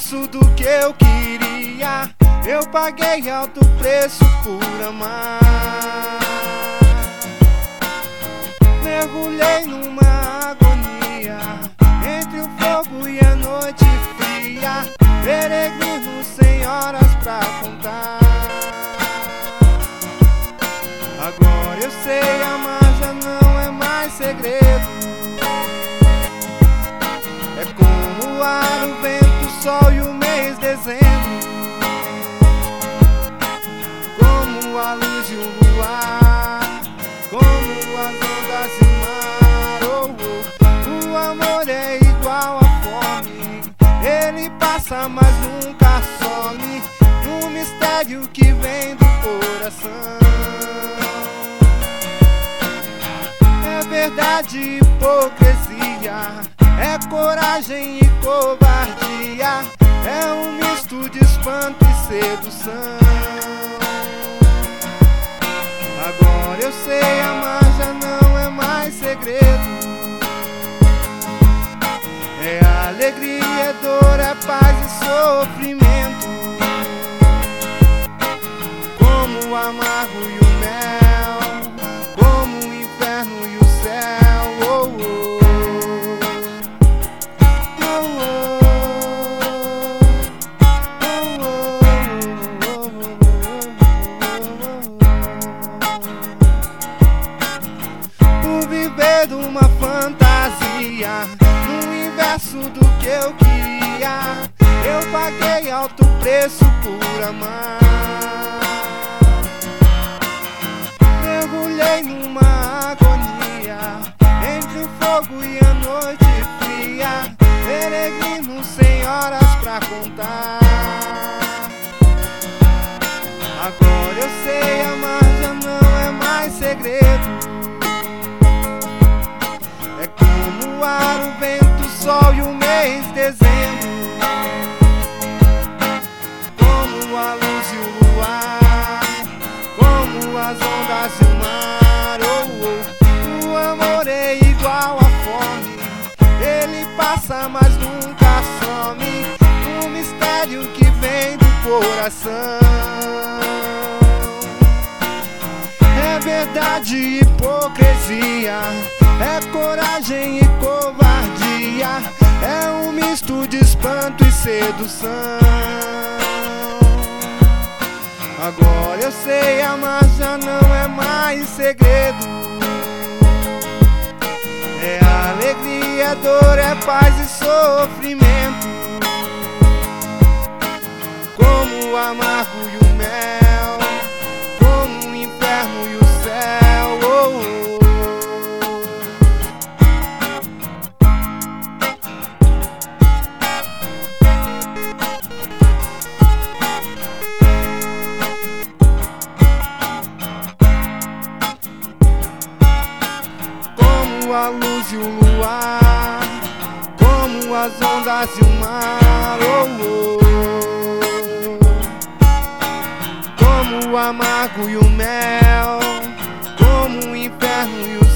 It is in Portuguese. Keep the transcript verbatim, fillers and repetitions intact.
inverso do que eu queria. Eu paguei alto preço por amar. Mergulhei numa agonia, entre o fogo e a noite fria. Peregrino sem horas pra contar. Agora eu sei, amar já não é mais segredo. É como o ar, o vento, o sol e o mês dezembro. Como a luz e o luar, como as ondas e o mar. Oh, oh. O amor é igual à fome, ele passa mas nunca some. No mistério que vem do coração. É verdade e hipocrisia, é coragem e covardia, é um misto de espanto e sedução. Agora eu sei, amar já não é mais segredo. É alegria, é dor, é paz e sofrimento. Como o amargo e o mel, como o inferno e o céu. Oh, oh. Viver uma fantasia, no inverso do que eu queria. Eu paguei alto preço por amar. Mergulhei numa agonia, entre o fogo e a noite fria. Peregrino sem horas pra contar. Agora eu sei, amar já não é mais segredo. É como o ar, o vento, o sol e o mês dezembro. Como a luz e o luar, como as ondas e o mar. Oh, oh. O amor é igual à fome, ele passa mas nunca some. Um mistério que vem do coração. É verdade e hipocrisia, é coragem e covardia, é um misto de espanto e sedução. Agora eu sei, amar já não é mais segredo. É alegria, é dor, é paz e sofrimento. Como o amargo e o mel, como o inferno e o céu. Oh, oh. A luz e o luar, como as ondas e o mar. Oh, oh. Como o amargo e o mel, como o inferno e o